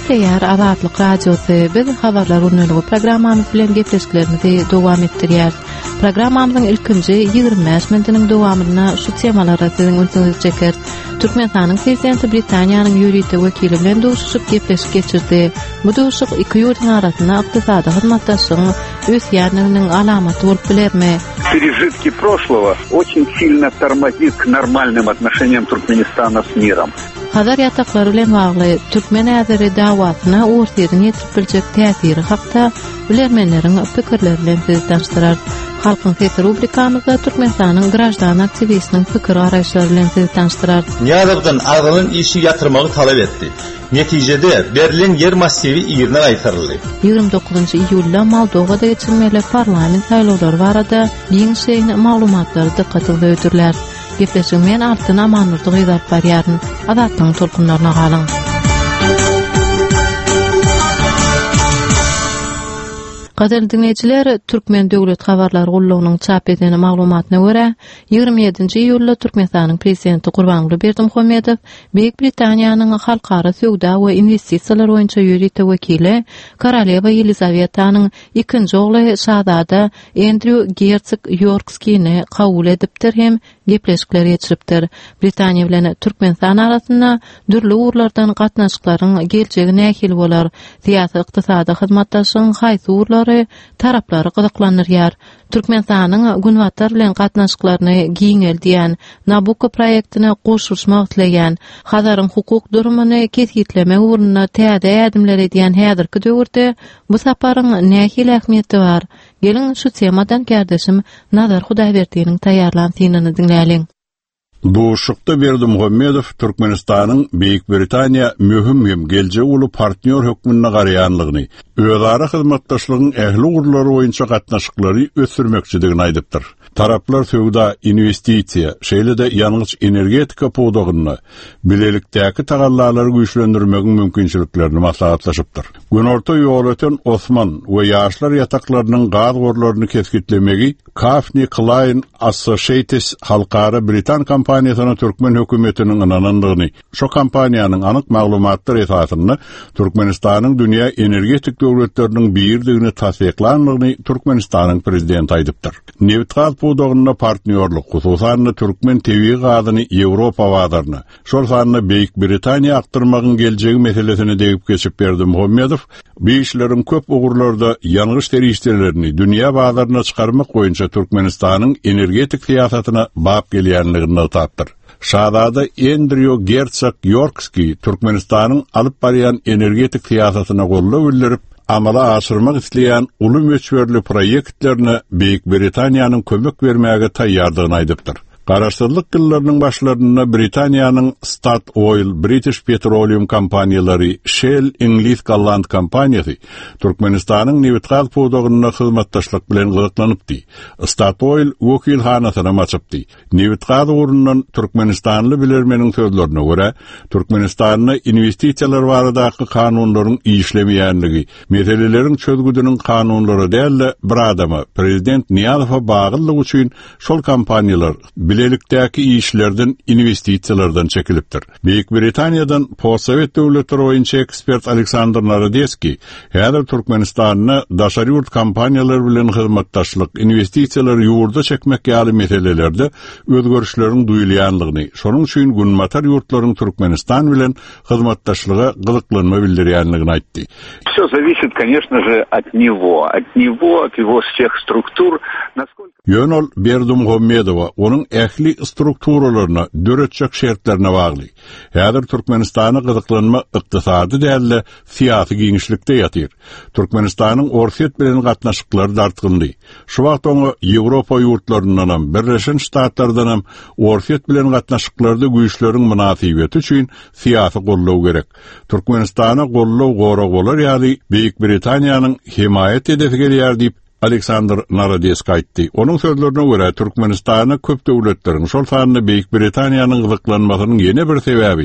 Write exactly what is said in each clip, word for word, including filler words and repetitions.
Teýär Azatlyk radiosy biz habarlar ünlügi programmamyz bilen gepleşiklerimizi dowam etdirýär. Programmamyzyň ilkinji ýygrimi beş minutiniň dowamyna şu temalara siziň öňüňizde çeker. Türkmenistanyň prezidenti Britaniýanyň ýürüýte wekili bilen duşuşyp gepleşik geçirdi. Bu duşuk iki ýurtun arasynda ykdysady hyzmatdaşlygyň ösýänliginiň alamaty bolup bilermi? Пережитки прошлого очень сильно тормозит к нормальным отношениям Туркменистана с миром. Hazar ýataklary bilen bagly türkmen äzeri dawatyna ortadan ýetip biljek täsiri hakda bilermenleriň pikirleri bilen sizi tanıştyrar. Halkyň sesi rubrikamyzda Türkmenistanyň grajdan aktivistiniň pikir araýşlary bilen sizi tanıştyrar. Niyazovdan argynyň işi ýatyrmagy talap etdi. Netijede Berlin yer massivi ýerine aýtyryldy. ýygrimi dokuzynjy iýulda Moldowada geçirilmeli parlament saýlawlary barada ýeň şeýni maglumatlary dikkatinizi öýdürler. Gepleşigmen artyn amanlykdy gyzap barýaryn. Azatlyň tolkunlaryna galyň. Gaderli dinleyijiler, Türkmen Döwlet Habarlary Gullugynyň çap edeni maglumatyna görä, ýygrimi ýedinji iýulda Türkmenistanyň prezidenti Gurbanguly Berdimuhammedow Beýik Britaniýanyň halkara söwda we investisiýalar boýunça ýürüýte wekili Karalewa Ýelizawetanyň ikinji ogly şahzada Andrew Gersik Yorkskiýni kabul edipdir hem gepleşikler geçiripdir. Britaniýa bilen Türkmenistan arasynda dürli urlardan gatnaşyklaryň geljegi nähil bolar, siýasy ykdysady hyzmatdaşlygyň haýsy urlary taraplary gyzyklanýar. Türkmenistanyň Gunwatar bilen gatnaşyklaryny giňel diýen Nabucco proýektine goşulmak dileýän, Hazaryň hukuk durumuny kesgitlemek ugruna täze ädimler edýän häzirki döwürde bu saparyň nähil ähmiýeti bar. Gelin şu temadan kardeşim Nazar Hudaýberdiýiniň taýýarlan synanyny dinläýäliň. Duşukda Berdimuhammedow Türkmenistanyň Beýik Britaniýa möhüm hem gelje uly partner hökmüne garaýanlygyny, özara hyzmatdaşlygyň ähli urlary boýunça gatnaşyklary ösürmekçidigini aýdypdyr. Taraplar söwda investisiýa, şeýle-de ýalňyz energetika pogdagyny, bilelikdäki tagallalary güýçlendirmegiň mümkinçiliklerini maslahatlaşypdyr. Günorta ýol öten Osman we ýaşlar ýataklarynyň gaz gorlaryny keskitlemegi Kafni Klein Associates halkara Britan kompaniýasyna Türkmen hökümetiniň ynanandygyny, şo kompaniýanyň anyk maglumatlary esasyny Türkmenistanyň dünýä energetik döwletleriniň birdigini tasdiklanmagyny Türkmenistanyň prezidenti aýdypdyr. Neutral pogdagyna partnerlik, hususan Türkmen tebii gazyny Ýewropa wadaryny, şol sanyny Beýik Britaniýa aktyrmagyň geljegi meselesini degip geçip berdi Muhammedow. Bu işleriň köp ugurlarda ýalňyş terişlerini dünýä wadaryna çykarmak boýunça Türkmenistanyň energetik siýasatyna bap gelýänligini tapdyr. Şahzada Andrew Gersik Yorkskiy Türkmenistanyň alyp barýan energetik siýasatyna gollap bildirip, amala aşyrmak isleýän uly möçberli proýektlerini Beýik Britaniýanyň kömek bermäge taýýardygyny aýdypdyr. Garaşdyrlyk ýyllarynyň başlaryna Britaniýanyň Statoil, British Petroleum kompaniýalary, Shell, Ingliz Gallant kompaniýasy Türkmenistanyň neutral pogdagyna hyzmatdaşlyk bilen gyzyklanıpdy. Statoil wekilhanasyna maçypdy. Neutral urundan Türkmenistanly bilermeniň sözlerine görä, Türkmenistanyň investisiýalar baradaky kanunlaryň işlemeýänligi, meseleleriň çözgüdüniň kanunlary däl, bir adama prezident Niyazowa baglylyk üçin şol kompaniýalar bilelikdäki işlerden investisiýalardan çekilipdir. Beýik Britaniýadan Postsovet döwletleri boýunça ekspert Aleksandr Narodeski, häzir Türkmenistanyny daşary ýurt kompaniýalary bilen hyzmatdaşlyk, investisiýalar ýurda çekmek ýaly meselelerde özgörüşleriň duýulýanlygyny, şonuň üçin Gunwatar ýurtlaryň Türkmenistan bilen hyzmatdaşlyga gyzyklanma bildirýänligini aýtdy. Всё зависит, конечно же, от него, от него, от его всех структур, насколько Ýönol Berdimuhammedowa onuň ähli strukturalaryna, döretjek şertlerine bagly. Häzir Türkmenistanyň gyzyklanma ykdysady däl, siýasy giňişlikde ýatyr. Türkmenistanyň orsiýet bilen gatnaşyklary dartgyndy. Şu wagt oňa Ýewropa ýurtlaryndan, Birleşen Ştatlardan orsiýet bilen gatnaşyklarda güýçleriň münasibeti üçin siýasy gollaw gerek. Türkmenistana gollaw gorak bolar ýa-da Beýik Britaniýanyň himayet edip gelýär diýip Aleksandr Narodeski aýtdy. Onuň sözlerine görä Türkmenistany köp döwletleriň, şol sanyny Beýik Britaniýanyň gyzyklanmasynyň ýene bir sebäbi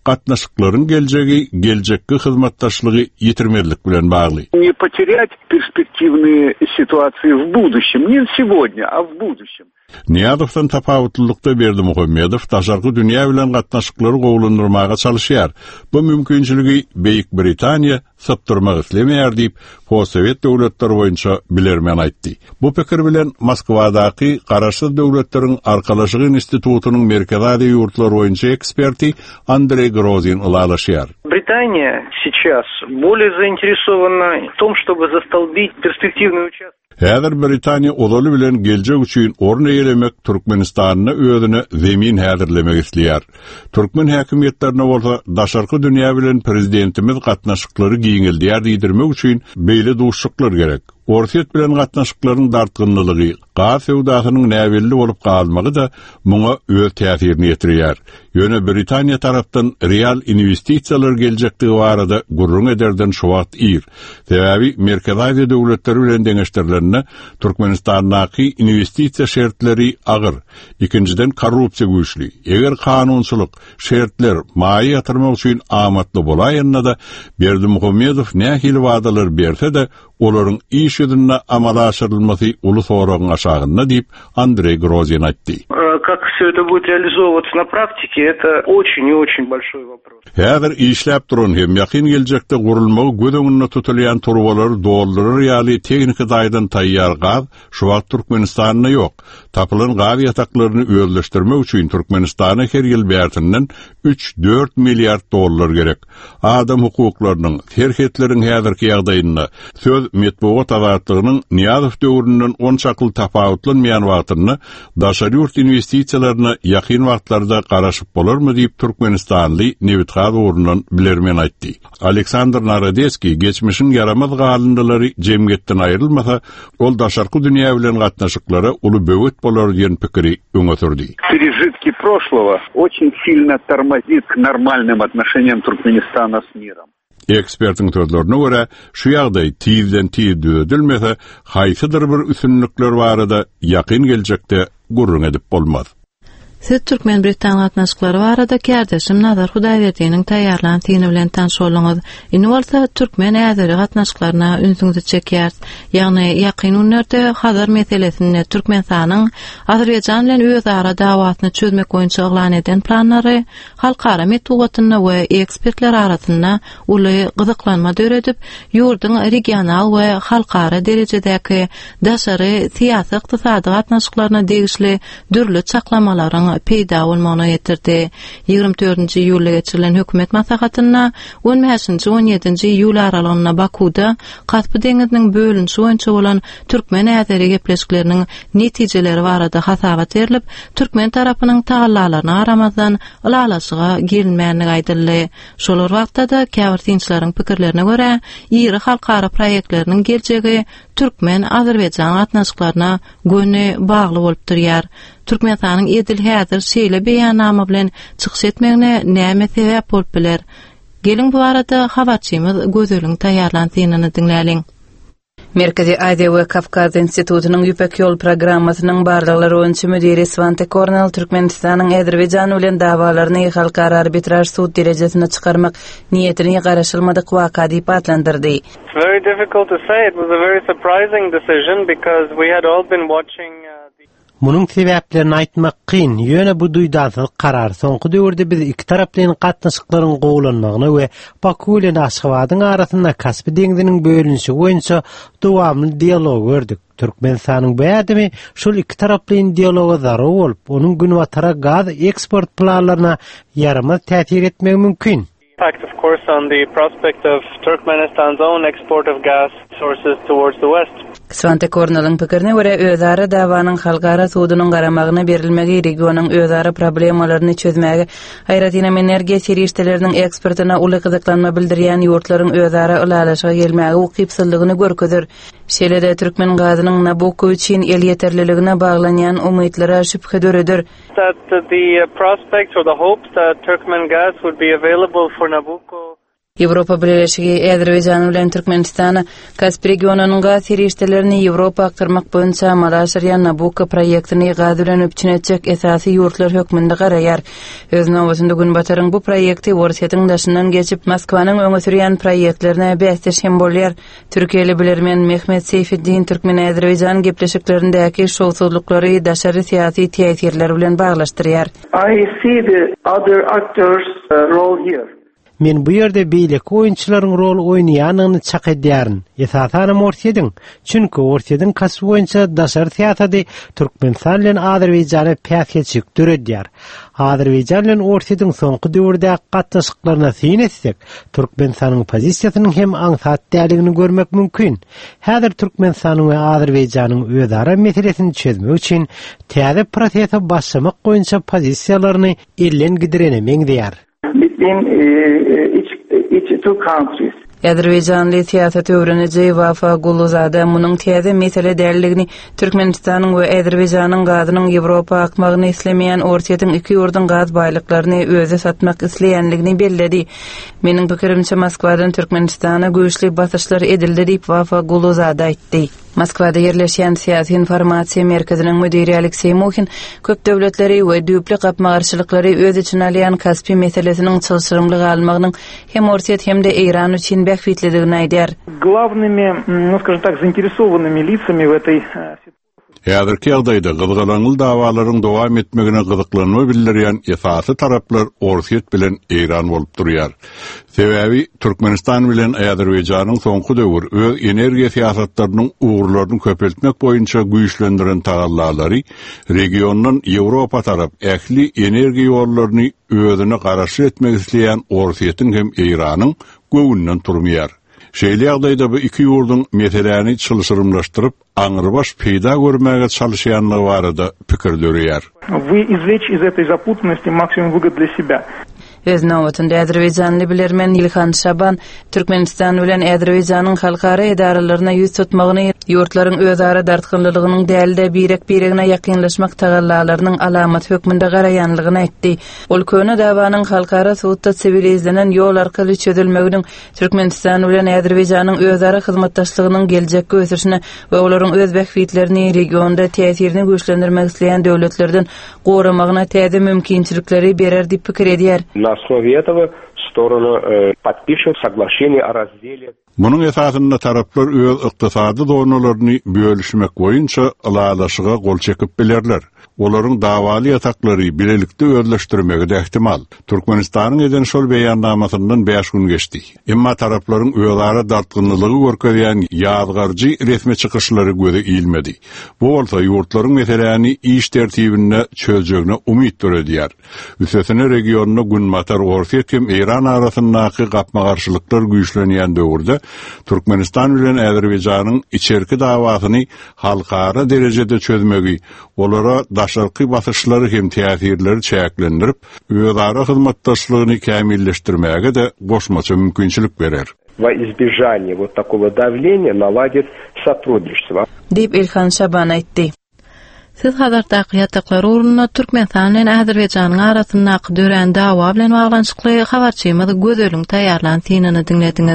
gatnaşyklaryň geljegi, geljekki hyzmatdaşlygy ýitirmerlik bilen bagly. Не потерять перспективные ситуации в будущем, не сегодня, а в будущем. Niyadowdan tapawutlylykda berdi Muhammedow, daşarky dünýä bilen gatnaşyklary gowlandyrmaga çalışýar. Bu mümkinçiligi Beýik Britaniýa saptyrmak islemeýär diýip, Posowet döwletleri boýunça bilermen aýtdy. Bu pikir bilen Moskwadaky Garaşly döwletleriň arkalaşygy institutunyň merkezi ýurtlary boýunça eksperti Андрей Грозин ulalaşýar. Британия сейчас более заинтересована в том, чтобы застолбить перспективный участок. Häzir Britaniýa olaly bilen geljek üçin orny elemek Türkmenistanyna özüne zemin häzirlemek isleýär. Türkmen häkimetlerine bolsa daşarky dünýä bilen prezidentimiz gatnaşyklary giňildýär diýdirmek üçin beýle duşşyklar gerek. Orsiýet bilen gatnaşyklaryň dartgynlylygy, gaz sewdasynyň näwelli bolup galmagy da muňa öz täsirini ýetirýär. Ýöne Britaniýa tarapdan real investisiýalar geljektigi barada gurrun ederden şu wagt ir. Sebäbi merkezi döwletleri bilen deňeşdirlerine Türkmenistanyňky investisiýa şertleri agyr. Ikinciden korrupsiýa güýçli. Eger kanunçylyk şertler maýa ýatyrmak üçin amatly bolaýanda da Berdimuhammedow nähili wadalar berse de olaryň iş ýüzüne amala aşyrylmasy uly soragyň aşagynda diýip Андрей Грозин aýtdy. Как все это будет реализовываться на практике, это очень и очень большой вопрос. Häzir işläp duran hem ýakyn geljekde gurulmagy göz öňünde tutulýan turbalary doldurar ýaly teknik daýdan taýýar gaz şu wagt Türkmenistanyna ýok. Tapylan gaz ýataklaryny özleşdirmek üçin Türkmenistana her ýyl bertinden üç dört milliard dollar gerek. Adam hukuklarynyň, terhetleriň häzirki ýagdaýyna söz metbuat azatlygynyň Niýazow döwründen on çakly tapawutlanmaýan wagtyny daşary ýurt investisiýalaryna ýakyn wagtlarda garaşyp bolarmy diýip Türkmenistanly Nevitgaz orundan bilermen aýtdy. Aleksandr Narodeski geçmişin yaramaz galındalary jemgyýetden aýrylmasa, ol daşarky dünýä bilen gatnaşyklary uly böwet bolar diýen pikiri öňe sürdi. Пережитки прошлого очень сильно тормозит к нормальным отношениям Туркменистана с миром. Ekspertiň sözlerine görä, şu ýagdaý tiýden tiýe düzelmese, haýsydyr bir üstünlikler barada ýakyn geljekde gurrun edip bolmaz. Siz Türkmen Britan gatnaşyklary barada kärdeşim Nazar Hudaýberdiýiniň taýýarlanan tiýini bilen tanış bolňyz. Indi bolsa Türkmen äzeri gatnaşyklaryna ünsüňizi çekýär. Ýagny ýakyn günlerde hazır meselesini Türkmenistanyň Azerbaýjan bilen özara dawatyny çözmek boýunça eglan eden planlary halkara metodiýatyna we ekspertler arasynda uly gyzyklanma döredip, ýurdun regional we halkara derejedäki daşary syýasy ykdysady gatnaşyklaryna degişli dürli çaklamalaryň peýda bolmagyna ýetirdi. ýygrimi dördünji iýulda geçirilen hökümet maslahatyna on beşinji on ýedinji iýul aralygyna Bakuda Kaspy deňiziniň bölünşi boýunça bolan Türkmen äzeri gepleşikleriniň netijeleri barada hasabat berilip, Türkmen tarapynyň tagallalaryna garamazdan ulalaşyga girilmänligi aýdyldy. Şolar wagtda da käbir tinçleriň pikirlerine görä, ýyry halkara proýektleriniň geljegi Türkmen Azerbaýjan gatnaşyklaryna göni bagly bolup durýar. Türkmenistanyň edil häzir şeýle beýannama bilen çykyş etmegine näme sebäp bolup biler? Gelin bu arada habarçymyz Gözeliň taýýarlan synanyny dinläliň. Merkezi Aziýa we Kafkaz institutunyň Ýüpek ýol programmasynyň barlyklary öňçü müdiri Svante Kornel Türkmenistanyň Azerbaýjan bilen dawalaryny halkara arbitraj sud derejesine çykarmak niýetini garaşylmadyk waka diýip atlandyrdy. It's very difficult to say. It was a very surprising decision because we had all been watching uh, the Munun sebäplerini aýtmak kyn. Ýöne bu duýdansylyk karar soňky döwürde biz iki taraplyň gatnaşyklaryň gowlanmagyna we Baku bilen Aşgabatyň arasynda Kaspy deňiziniň bölünşi boýunça dowamly dialog gördük. Türkmenistanyň bu ädimi şol iki taraplyň dialoga zarur bolup, onuň günwatara gaz eksport planlaryna yaramaz täsir etmegi mümkin. impact, of course, on the prospect of Turkmenistan's own export of gas sources towards the west. Svante Kornel'ın pikirine göre özara davanın halkara suudunun garamagına berilmegi regionun özara problemalarını çözmegi hayratinem enerjiya seriştelerinin eksportuna uly gyzyklanma bildirýän ýurtlaryň özara ulalaşyga gelmegi ukypsyllygyny görkezir. Şeýle-de Türkmen gazynyň Nabucco üçin el ýeterliligine baglanýan umytlara şüphe döredir. That the prospects or the hopes that Turkmen gas would be available for Nabucco Ýewropa Birleşigi Äzerbeýjan bilen Türkmenistana Kaspy regionunyň gaz ýerleşlerini Ýewropa aktarmak boýunça Malaşaryan Nabucco proýektini gaz bilen öpçünetjek esasy ýurtlar hökmünde garaýar. Öz nowatynda Günbataryň bu proýekti Orsiýetiň daşyndan geçip Moskwanyň öňe sürýän proýektlerine bäsdir bolýar. Türkiýeli bilermen Mehmet Seyfiddin Türkmen Äzerbeýjan gepleşiklerindäki şowsuzlyklary daşary syýasy täsirler bilen baglaşdyrýar. I see the other actors' uh, role here. Men bu ýerde beýleki oýunçylaryň rol oýnaýanyny çak edýäryn. Esasany Orsiýetiň, çünki Orsiýetiň kasby boýunça daşary syýasady Türkmenistan bilen Azerbeýjany päsgeçik döredýär. Azerbeýjan bilen Orsiýetiň soňky döwürde gatnaşyklaryna syn etsek, Türkmenistanyň pozisiýasynyň hem aňsat däligini görmek mümkin. Häzir Türkmenistanyň we Azerbeýjanyň özara meselesini çözmek üçin täze prosese başlamak boýunça pozisiýalaryny ellen gidirenemeň diýär. Between uh, each, each two countries. Äzerbeýjanly siýasat öwreniji Wafa Guluzada munyň täze mesele däliligini Türkmenistanyň we Äzerbeýjanyň gazynyň Ýewropa akmagyny islemeýän Orsiýetiň iki ýurdun gaz baýlyklaryny öze satmak isleýänligini belledi. Meniň pikirimçe Moskwadan Türkmenistana güýçli basyşlar edildi diýip Wafa Guluzada aýtdy. Moskwada ýerleşýän Siýasy Informasiýa Merkeziniň müdiri Aleksey Muhin köp döwletleri we düýpli gapmagarçylyklary öz içine alýan Kaspy meselesiniň çylşyrymlygy almagynyň hem Orsiýet hem de Iran üçin bähfitligini aýdýar. Главными, ну скажем так, заинтересованными лицами в этой Häzirki ýagdaýda gyzgalaňyl dawalaryň dowam etmegine gyzyklanma bildirýän esasy taraplar Orsiýet bilen Iran bolup durýar. Sebäbi Türkmenistan bilen Äzerbeýjanyň soňky döwür öz energiýa siýasatlarynyň uğurlaryny köpeltmek boýunça güýçlendiren tagallalary regiondan Ýewropa tarap ähli energiýa ýollaryny özüne garaşy etmek isleýän Orsiýetiň hem Iranyň göwünden turmaýar. Şeýle ýagdaýda bu iki ýurdun meselelerini çylşyrymlaşdyryp, aňyrbaş peýda görmäge çalyşýanlygy barada pikirlerýär. Вы извлечь из этой запутанности максимум выгод для себя. Öz nowatynda Äzerbeýjanly bilermen İlhan Şaban Türkmenistan bilen Äzerbeýjanyň halkara edaralaryna ýüz tutmagyny, ýurtlaryň özara dartgynlygynyň dälde birek-biregine ýakynlaşmak tagallalarynyň alamat hökmünde garaýanlygyny aýtdy. Ol köne dawanyň halkara suwtda sivilizlenen ýol arkaly çözülmeginiň Türkmenistan bilen Äzerbeýjanyň özara hyzmatdaşlygynyň geljek gösürüşine we olaryň öz bähfitlerini regionda täsirini güýçlendirmek isleýän döwletlerden goramagyna täze mümkinçilikleri berer diýip pikir edýär. На основе этого стороны э, подпишут соглашение о разделе. Munyň esasynda taraplar öz ykdysady donalaryny bölüşmek boýunça ılalaşyga gol çekip bilerler. Olaryň dawaly ýataklary bilelikde özleşdirmegi de ihtimal. Türkmenistanyň eden şol beýannamasyndan beş gün geçdi. Emma taraplaryň özara dartgynlylygy görkezýän ýazgarjy resmi çykyşlary göze ilmedi. Bu bolsa ýurtlaryň meselelerini iş tertibine çözjegine umyt döredýär. Üstesine regionuna Günbatar Orsiýet hem Iran arasyndaky gapmagarçylyklar güýçlenýän döwürde Türkmenistan bilen Äzerbeýjanyň içerki dawasyny halkara derejede çözmegi, olara daşarky basyşlary hem täsirleri çäklendirip, özara hyzmatdaşlygyny kämilleşdirmäge de goşmaça mümkinçilik berer. Во избежание вот такого давления наладит сотрудничество. Дип Ilhan Şaban aýtdy. Siz hazırdaky ýataklar urunna Türkmenistan bilen Äzerbeýjanyň arasyndaky dören dawa bilen baglanşykly habarçymyzy gözölüň taýýarlan synanyny dinlediňiz.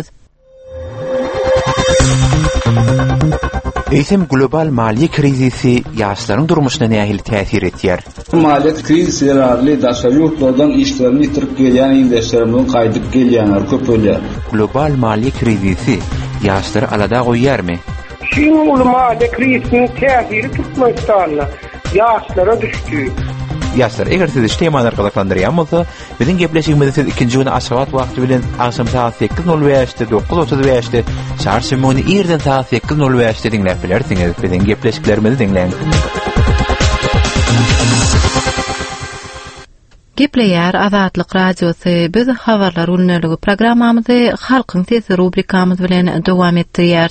Eýsem global maliýe krizisi ýaşlaryň durmuşyna nähili täsir etýär. Maliýet krizisi ýaraly daşary ýurtlardan işlerini ýitirip gelýän ýerleşlerimiň gaýdyp gelýänler köpelýär. Global maliýe krizisi ýaşlary alada goýýarmy? Şol maliýe krizisiniň täsiri Türkmenistana ýaşlara düşdi. Ýaşlar, eger siz iştemalar gazaklandyrýan bolsa, biziň gepleşigimizi siz ikinji güni aşgabat wagty bilen akşam saat sekiz nol beşde dokuz otuz beşde çarşamyny ýerden saat sekiz nol beşde dinläp bilersiňiz. Biziň gepleşiklerimizi dinleň. Gepleýär Azatlyk radiosy biz habarlar ulneligi programmamyzy Halkyň sesi rubrikamyz bilen dowam etdirýär.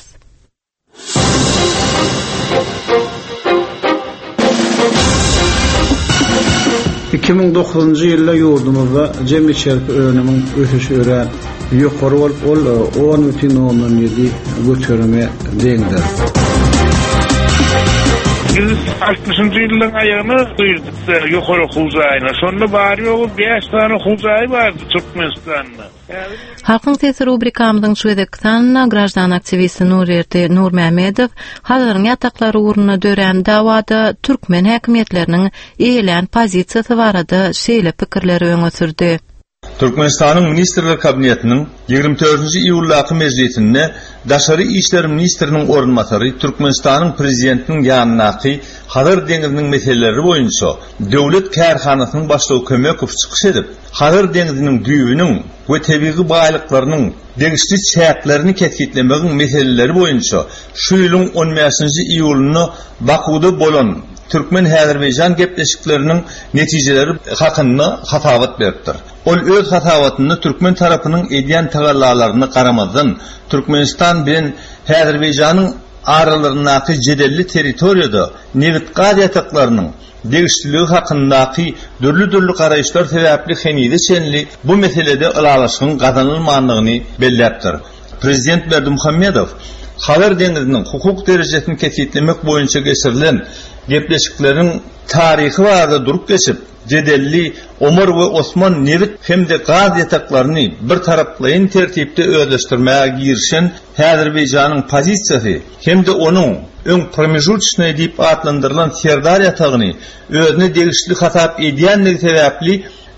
iki bin dokuzuncu ýylda ýurdumyzda jemgyýet çerpi önümiň ösüşi ören ýokary bolup ol on butun ondan ýedi götürme deňdir. Biz altmışıncı yılın ayağına duyurduk yukarı huzayına. Sonra bari yoğu beş tane huzayı vardı Türkmenistan'da. Halkın Sesi rubrikamyzyň şu edekdanna grajdan aktivisti Nurerdi Nurmamedov halaryň ýataklary uğruna dören dawada türkmen häkimetleriniň eýlen pozisiýasy barada şeýle pikirleri öňe sürdi. Türkmenistanyň Ministrler Kabinetiniň ýygrimi dördünji iýullaky mezgitinde Daşary işler ministriniň orunmasary Türkmenistanyň prezidentiniň ýanynaky Hazar deňiziniň meselleri boýunça döwlet kärhanasynyň başlygy kömekow çykyş edip, Hazar deňiziniň düýbüniň we tebii baýlyklarynyň degişli çäklerini ketkitlemegiň meseleleri boýunça şu ýylyň on beşinji iýuluny Bakuda bolan Türkmen Azerbaycan gepleşiklerinin neticeleri hakkında hatavat beripdir. Ol öz hatavatını Türkmen tarafının edýän tagallalaryny garamazdan Türkmenistan bilen Azerbayjanyň aralaryndaky jedelli territoriýada nevit gaýataklarynyň degişligi hakyndaky dürli-dürli garaýşlar sebäpli henide senli bu meselede ılalaşygyň gazanylmanlygyny belläpdir. Prezident Berdimuhammedow Hazar deňiziniň hukuk derejesini ketkitlemek boýunça geçirilen gepleşikleriň tarihi barada durup geçip, jedelli Omar we Osman nevit hemde gaz ýataklaryny bir taraplayyn tertipde özleşdirmäge girişen Azerbaýjanyň pozisiýasy hemde onuň öň pромежуточный diýip atlandyrylan Serdar ýatagyny özüne degişli hatap edýänligi sebäpli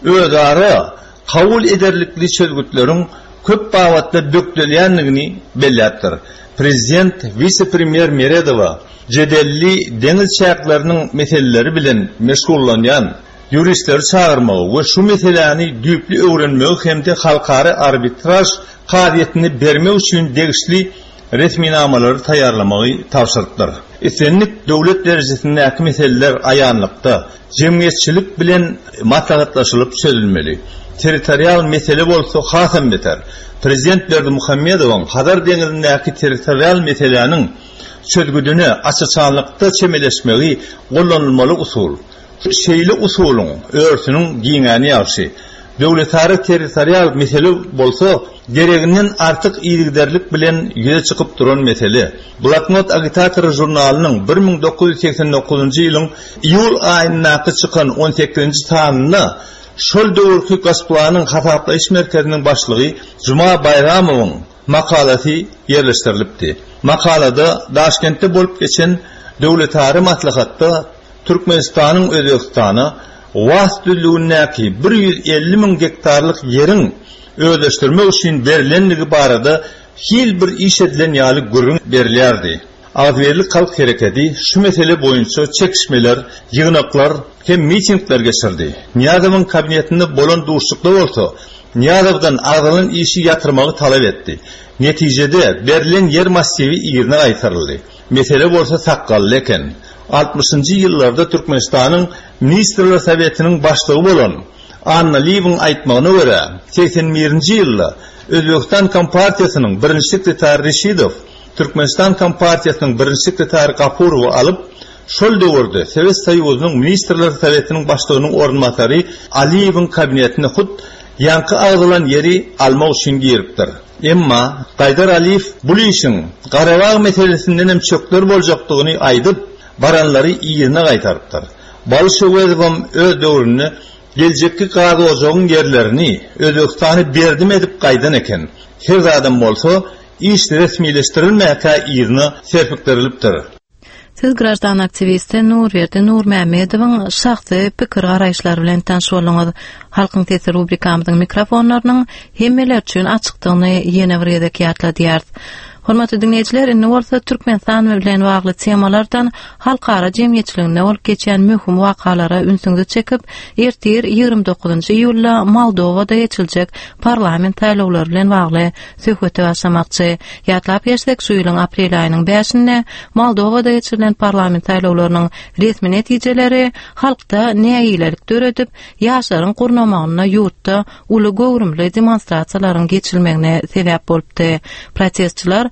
özara kabul ederlikli sözgütleriň köp bawatda dökülýänligini belläpdir. Prezident vice-premier Meredova jedelli deňiz çäkleriniň meseleleri bilen meşgullanýan juristleri çağırmagy we şu meseleni düýpli öwrenmegi hemde halkary arbitraj kabiliýetini bermek üçin degişli resminamalary taýýarlamagy tapşyrdylar. Esenlik döwlet derejesindäki meseleler aýanlykda jemgyýetçilik bilen maslahatlaşylyp çözülmeli. Territorial mesele bolsa hasam beter. Prezident Berdimuhammedowyň Hazar deňizindäki territorial meseleniň çözgüdüne açıçanlykda çemeleşmegi gollanylmaly usul. Şeýle usulyň örsüniň giňäni ýaşy. Döwletary territorial mesele bolsa, gereginden artyk iýigderlik bilen ýüze çykyp duran mesele. Bloknot agitatory jurnalynyň bir ming dokuz ýüz seksen dokuzunji ýylyň iýul aýyndaky çykan on sekizinji sanyna şol döwürki Gasplanın Hataplayış Merkezinin başlygy Juma Bayramowyň makalasy ýerleşdirilipdi. Makalada Daşkentde bolup geçen döwletary maslahatda Türkmenistanyň Özbekistana wagtlygynyňky bir yüz elli min gektarlyk ýeriň özleşdirmek üçin berilenligi barada hil bir iş edilen ýaly gürrüň berilýärdi. Azverlik halk hereketi şu mesele boýunça çekişmeler, ýygnaklar hem mitingler geçirdi. Niýazowyň kabinetinde bolan duşluklar bolsa, Niýazowdan agylan işi ýatyrmagy talap etdi. Netijede berilen yer massivi ýerine aýtyryldy. Mesele bolsa sakally eken. altmışyncı ýyllarda Türkmenistanyň Ministrler Sowetiniň başlygy bolan Anna Lieving aýtmagyna görä, seksen birinji ýylda Özbekistan Kompartiýasynyň birinji sekretary Reşidow Türkmenistan Kompartiýasynyň birinji sekretary Gapurowy alyp, şol döwürde Sowet Soýuzynyň Ministrler Sowetiniň başlygynyň orunmasary Aliýewiň kabinetine hut ýanky agylan ýeri almak üçin giripdir. Emma Gaýdar Aliýew bu işiň Garabag meselesinden hem çökler boljakdygyny aýdyp, baranlary ýerine gaýtarypdyr. Bolşewizm öz döwrüni geljekki gazy ojagyň ýerlerini Özbekistany berdim edip gaýdan eken. Her adam bolsa iş resmileştirilmäkä ýerine serpikdirilipdir. Siz grajdan aktivisti Nurerdi Nurmamadowyň şahsy pikir garaýşlary bilen tanış bolňyz. Halkyň Sesi rubrikamyzyň mikrofonlarynyň hemmeler üçin açykdygyny ýene bir ýerde ýatladýar. Hormatly dinleýijiler, indi bolsa Türkmenistan bilen bagly temalardan halkara jemgyýetçiligine bolup geçen möhüm wakalara ünsüňizi çekip, ertir ýygrimi dokuzunji iýulda Moldowada ýeçiljek parlament saýlawlary bilen bagly söhbete başlamakçy. Ýatlap ýersek, şu ýylyň aprel aýynyň beşinde Moldowada ýeçirilen parlament saýlawlarynyň resmi netijeleri halkda näýilelik döredip, ýaşlaryň gurnamagyna ýurtda uly gowrumly demonstrasiýalaryň geçirilmegine sebäp bolupdy. Protestçiler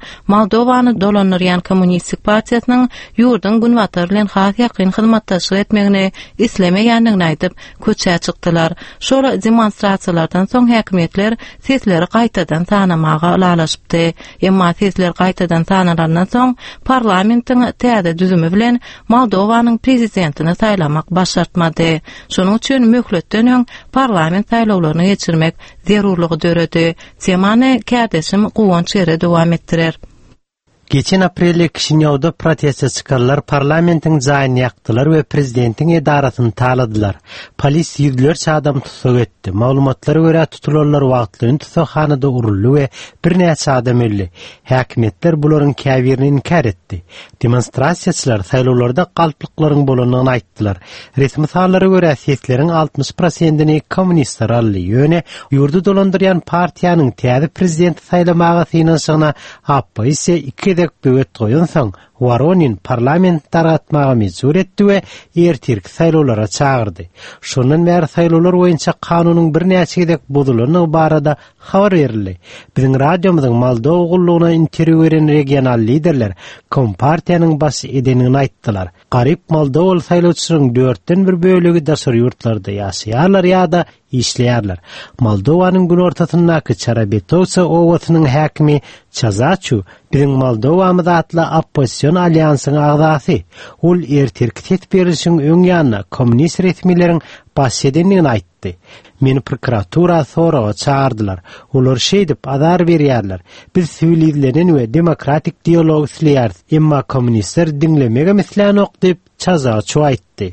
Moldowany dolanýan Kommunistik Partiýasynyň ýurdun günwatar bilen has ýakyn hyzmatdaşlyk etmegini islemeýändigini aýdyp köçä çykdylar. Şola demonstrasiýalardan soň häkimetler sesleri gaýtadan tanamaga alalaşypdy. Emma sesler gaýtadan tanalandan soň parlamentiň täze düzümi bilen Moldowanyň prezidentini saýlamak başartmady. Şonuň üçin möhletden öň parlament saýlawlaryny geçirmek zerurlygy döredi. Temany kädeşim Guwanç ere dowam etdirer. Geçen aprelde Kişinyawda protestçi çıkarlar parlamentin jaýyny ýakdylar we prezidentin edarasyny taladylar. Polis ýüzlerçe adam tutsak etdi. Maglumatlara görä tutulanlar wagtlyny tutsakhanyda uruldy we bir näçe adam öldi. Häkimetler bularyň käbirini inkar etdi. Demonstrasiýaçylar saýlawlarda galplyklaryň bolanyny aýtdylar. Resmi sanlara görä sesleriň altmış prosentini kommunistler aldy. Ýöne ýurdu dolandyrýan partiýanyň täze prezidenti saýlamaga synanyşyna opposiýa iki dek böwet goýan soň Voronin parlament taratmaga mejbur etdi we ertirki saýlawlara çağırdy. Şondan bäri saýlawlar boýunça kanunyň bir näçe dek bozulanyny barada habar berildi. Biziň radiomyzyň Moldowa gullugyna interwýu beren regional liderler Kompartiýanyň baş edenini aýtdylar. Garyp Moldowa saýlawçylaryň dörtten bir bölegi daşary ýurtlarda ýaşaýarlar ýa-da işleýärler. Moldowanyň gün ortasyndaky Çarabetowsa owasynyň häkimi Çazaçu biziň Moldowamyzda atly opposision alýansynyň agdasy. Ol ertirki tet berişiň öň ýanyna kommunist resmileriň baş edenini aýtdy. Meni prokuratura soraga çağırdylar. Olar şeýdip adar berýärler. Biz sivilizlenen we demokratik dialog isleýäris. Emma kommunistler diňlemege meseleni ok dep Çazaçu aýtdy.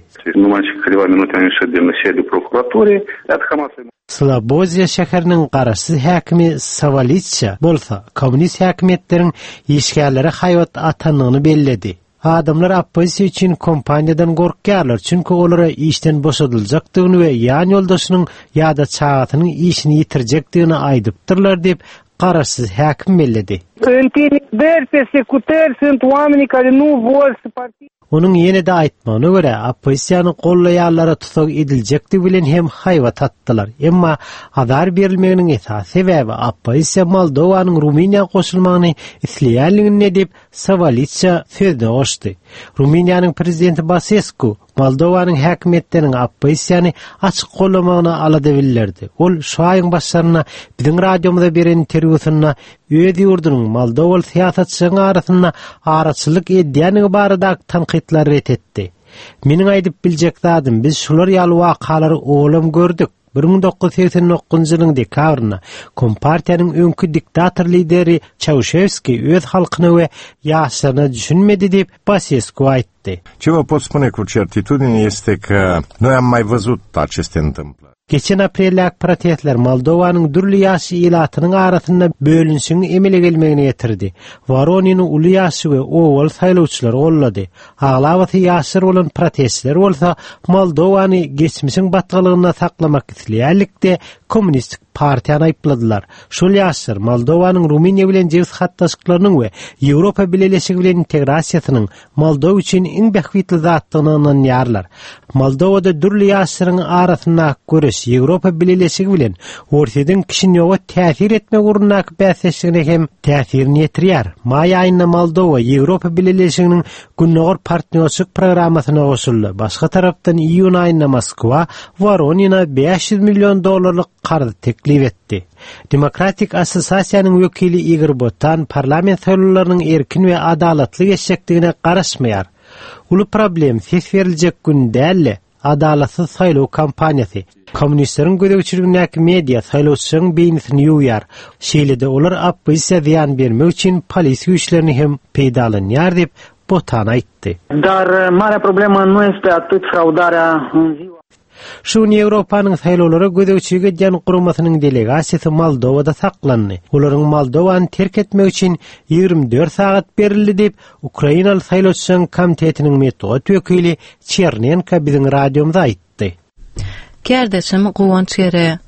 Slobozia şäheriniň garaşsyz häkimi Savalitsa bolsa kommunist häkimetleriň işgärlere haýwat atanyny belledi. Adamlar opposisiýa üçin kompaniýadan gorkýarlar, çünki olara işden boşadyljakdygyny we ýan ýoldaşynyň ýa-da çagatynyň işini ýitirjekdigini aýdypdyrlar dep garaşsyz häkim belledi. Onun ýene de aýtmagyna görä opposisiýany gollaýarlara tutsak ediljekdi bilen hem haýwat atdylar. Emma adar berilmeginiň esas sebäbi opposisiýa Moldowanyň Ruminiýa goşulmagyny isleýänligini dep Savalitsa sözde goşdy. Ruminiýanyň prezidenti Basescu Moldowanyň häkimetleriň opposisiýany açyk gollamagyna alady bildirdi. Ol şu aýyň başlaryna biziň radiomyzda beren interwýusyna öýe ýurdunyň Moldowa siýasatçylaryň arasynda araçylyk edýäni barada tanqidler etdi. Meniň aýdyp biljek zadym biz şular ýaly wakalary olam gördük. bir ming dokuz yüz seksen dokuzuncu ýylyň dekabrynda Kompartiýanyň öňkü diktator lideri Çauşevski öz halkyny we ýaşlaryny düşünmedi dep Basescu aýtdy. Чего подспune cu certitudine este că noi am mai văzut aceste întâmplări. Geçen aprellik protestler Moldowanyň dürli ýaşy ilatynyň arasynda bölünşiň emele gelmegini getirdi. Voronin uly ýaşy we owal saýlawçylar gollady. Aglawaty ýaşyr bolan protestler bolsa Moldowany geçmişiň batgalygyna saklamak isleýärlikde kommunistik partiýany aýpladylar. Şol ýaşyr Moldowanyň Ruminiýa bilen jewis hatdaşlyklarynyň we Ýewropa bileşigi bilen integrasiýasynyň Moldowa üçin iň bähwitli zatdygyny anlaýarlar. Moldowada dürli ýaşyryň arasynda göreş Ýewropa bileşigi bilen ortadan Kişinýowa täsir etmek urunnak bäsleşigine hem täsirini ýetirýär. Maý aýynda Moldowa Ýewropa bileşiginiň günnäger partnerçilik programasyna goşuldy. Başga tarapdan iýun aýynda Moskwa Voronina beş yüz milyon dollarlyk gardy teklif etdi. Demokratik Assosiasiýanyň wekili Igor Botan parlament saýlawlarynyň erkin we adalatly geçjekdigine garaşmaýar. Ulu problem ses beriljek gün däl, adalatsyz saýlaw kampaniýasy. Kommunistleriň gödegçiligindäki media saýlawçylaryň beýnisini ýuwýar. Şeýlede olar opposisiýa ziýan bermek üçin polis güýçlerini hem peýdalanýar dep Botan aýtdy. Dar mare problema nu este atât fraudarea în ziua. Şuny Ýewropanyň saýlawlara gödegçilik edýän guramasynyň delegasiýasy Moldowada saklandy. Olaryň Moldowany terk etmek üçin ýygrimi dört sagat berildi dep Ukrainaly saýlawçylaryň komitetiniň metod wekili Chernenko biziň radiomyza aýtdy. Kerdeşim Guwanç ere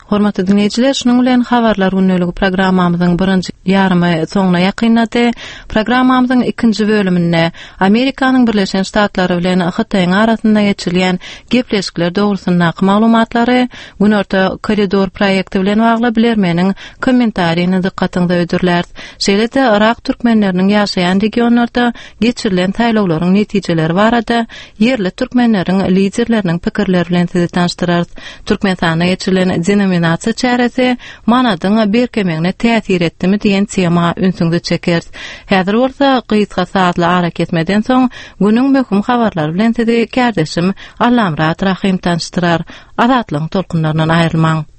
Hormatly dinleyijiler, şunuň bilen habarlar günnäligi programmamyzyň birinji ýarymy soňuna ýakynlady. Programmamyzyň ikinji bölüminde Amerikanyň Birleşen Ştatlary bilen Hytaýyň arasynda geçirilýän gepleşikler dogrusyna maglumatlary, Günorta Koridor proýekti bilen bagly bilermeniň kommentariýyny dikkatyňda ödürler. Şeýle-de Irak türkmenleriniň ýaşaýan regionlarda geçirilen taýlawlaryň netijeleri barada yerli türkmenleriň liderleriniň pikirleri bilen sizi tanıştyrar. Türkmenistana geçirilen denominasiýa çäresi manadyň berkemeňine täsir etdimi diýen tema ünsüňde çeker. Häzir bolsa gysga saatly ara ketmeden soň günüň möhüm habarlary bilen sizi kardeşim Allamrat Rahim tanıştyrar. Azatlyň tolkunlarynyň aýrylmaň.